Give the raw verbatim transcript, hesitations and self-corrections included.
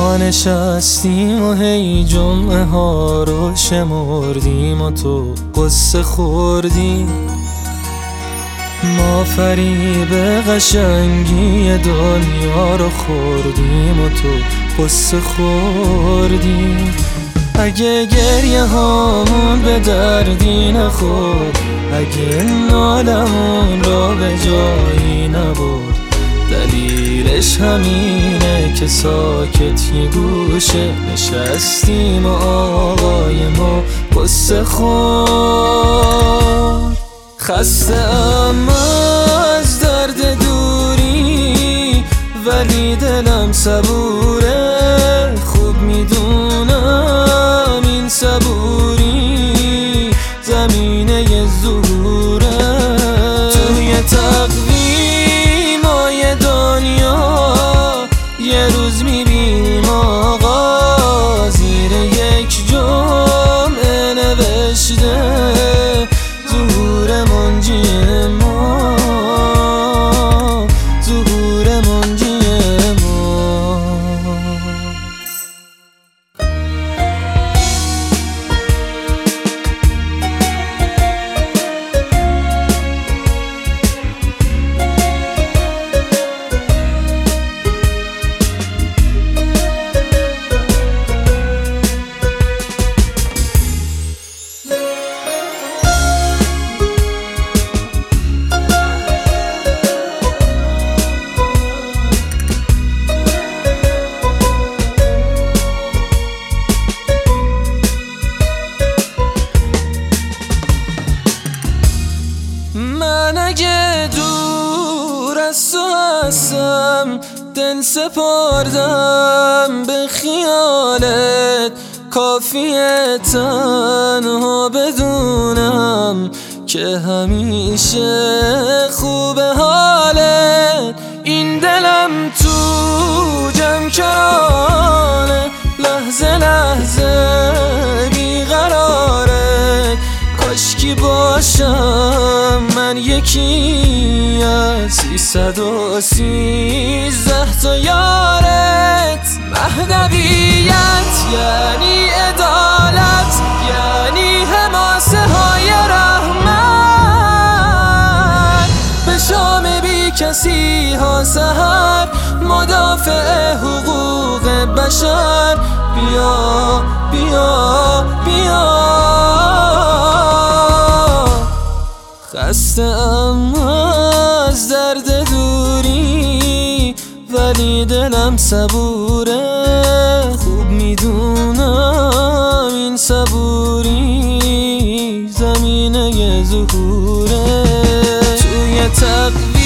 ما نشستیم و هی جمعه ها رو شمردیم و تو قصه خوردیم. ما فریب قشنگی دنیا رو خوردیم و تو قصه خوردیم. اگه گریه هامون به دردی نخورد، اگه نالمون را به جایی نبرد، دلیلش همینه که ساکت یه گوشه نشستیم و آقای ما قصه خورد. خسته ام از درد دوری ولی دلم صبوره، خوب میدونم این صبوری زمینه ظهوره. توی تقویمای دنیا یه روز میبینیم آقا زیر یک جمعه نوشته ظهور منجی ما، ظهور منجی ما. من اگه دور از تو هستم دل سپردم به خیالت، کافیه تنها بدونم که همیشه خوب حالت. این دلم تو جمع کرانه لحظه لحظه بیقراره، کاشکی باشم من یکی از سیصد و سیزده تا یارت. مهدویت یعنی عدالت، یعنی حماسه های رحمت، به شام بی کسی ها سحر، مدافع حقوق بشر. بیا بیا بیا. خسته ام از درد دوری ولی دلم صبوره، خوب میدونم این صبوری زمینه ظهوره. توی تقویم